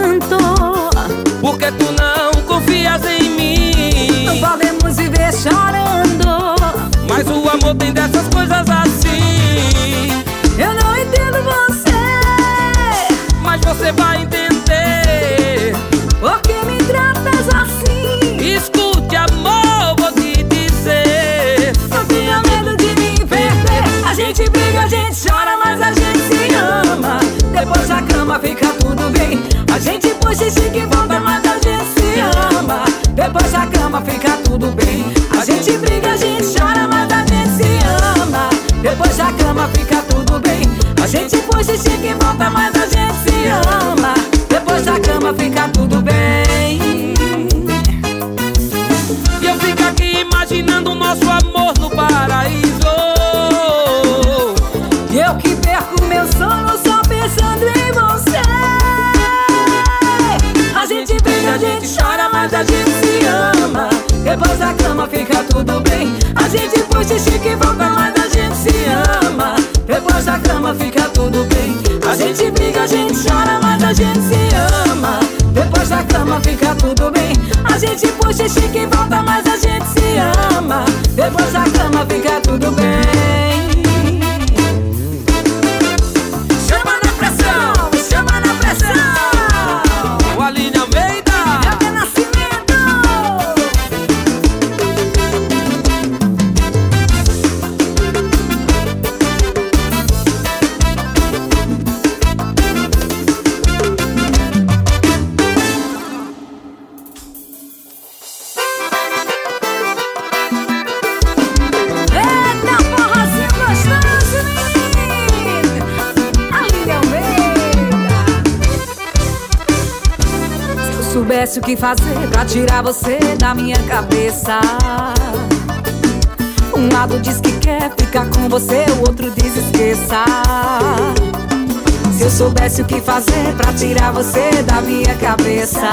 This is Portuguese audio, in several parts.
tanto. Por que tu não confias em mim? Não podemos viver chorando, mas o amor tem dessas coisas assim. eu não entendo você, Mas você vai entender. por que me tratas assim? Escute, amor, vou te dizer. Eu tinha medo de me perder. A gente briga, a gente chora, mas a gente se ama. Depois da cama fica tudo bem. A gente puxa e estica e volta, mas a gente se ama. Depois da cama fica tudo bem. A gente briga, a gente chora, mas a gente se ama. Depois da cama fica tudo bem. A gente puxa e estica e volta, mas a gente se ama. Depois da cama fica tudo bem. E eu fico aqui imaginando o nosso amor no paraíso. E eu que perco meu sono só pensando em você. A gente briga, a gente chora, mas a gente se ama. Depois da cama fica tudo bem. A gente puxa e estica e volta, mas a gente se ama. Depois da cama fica tudo bem. A gente briga, a gente chora, mas a gente se ama. Depois da cama fica tudo bem. A gente puxa e estica e volta, mas a gente se ama. Depois da cama fica tudo bem. Chama na pressão, chama na pressão. O Aline Almeida. Até Nascimento. Eita, forrozinho gostoso, menino. Aline Almeida. Se eu soubesse o que fazer pra tirar você da minha cabeça. Um lado diz que quer ficar com você, o outro diz esqueça. Se eu soubesse o que fazer pra tirar você da minha cabeça.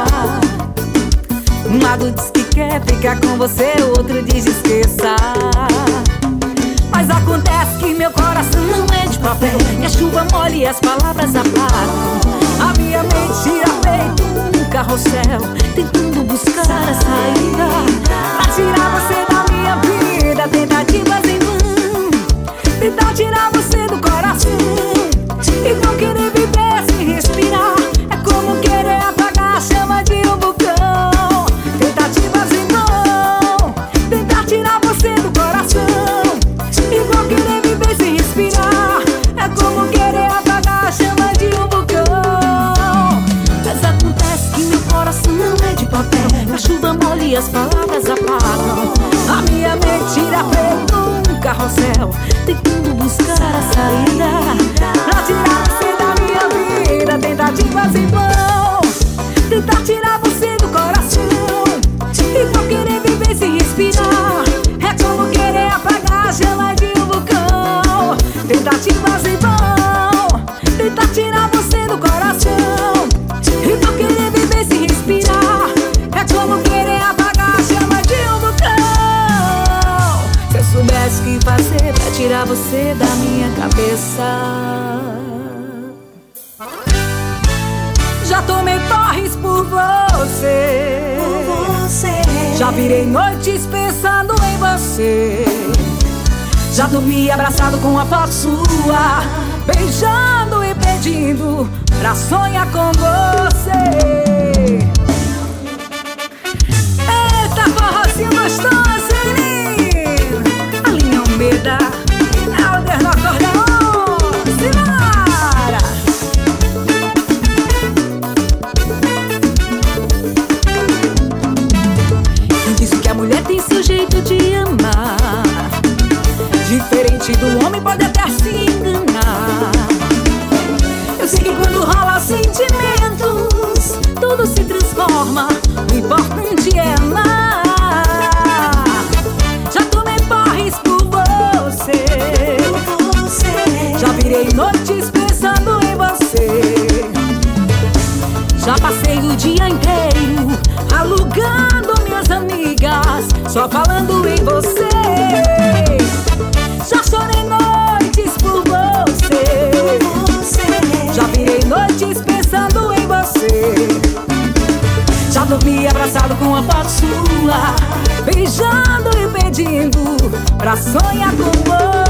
Um lado diz que quer ficar com você, o outro diz esqueça. Mas acontece que meu coração não é de papel, que a chuva molha e as palavras apagam. A minha mente gira feito um carrossel, tentando buscar a saída pra tirar você da minha vida. Tentativas em vão, tentar tirar você do coração e não querer viver sem respirar. É como querer apagar a chama de um vulcão. Tentativas em vão, tentar tirar você do coração e não querer viver sem respirar. É como querer apagar a chama de um vulcão. Mas acontece que meu coração não é de papel, a chuva molha e as palavras apagam. A minha mente tira feito um carrossel, tentando buscar a saída pra tirar você da minha vida. Tentativas em vão, tentar tirar você do coração e não querer viver sem respirar. É como querer apagar a chama de um vulcão. Tentativas em vão, tentar tirar você do coração e não querer viver sem respirar. É como querer apagar a chama de um vulcão. Se eu soubesse o que fazer pra tirar você da minha cabeça. Já tomei porres por você, já virei noites pensando em você. Já dormi abraçado com a foto sua, beijando e pedindo pra sonhar com você. Eita, forrozinho gostoso, menino. Aline Almeida, Helder no acordeon. Simbora! Quem disse que a mulher tem seu jeito de amar, diferente do homem, pode até se enganar. Eu sei que quando rola sentimentos, tudo se transforma, o importante é amar. Já tomei porres por você, já virei noites pensando em você. Já passei o dia inteiro alugando minhas amigas, só falando em você. Já chorei noites por você, já virei noites pensando em você. dormir abraçado com a foto sua, beijando e pedindo pra sonhar com você.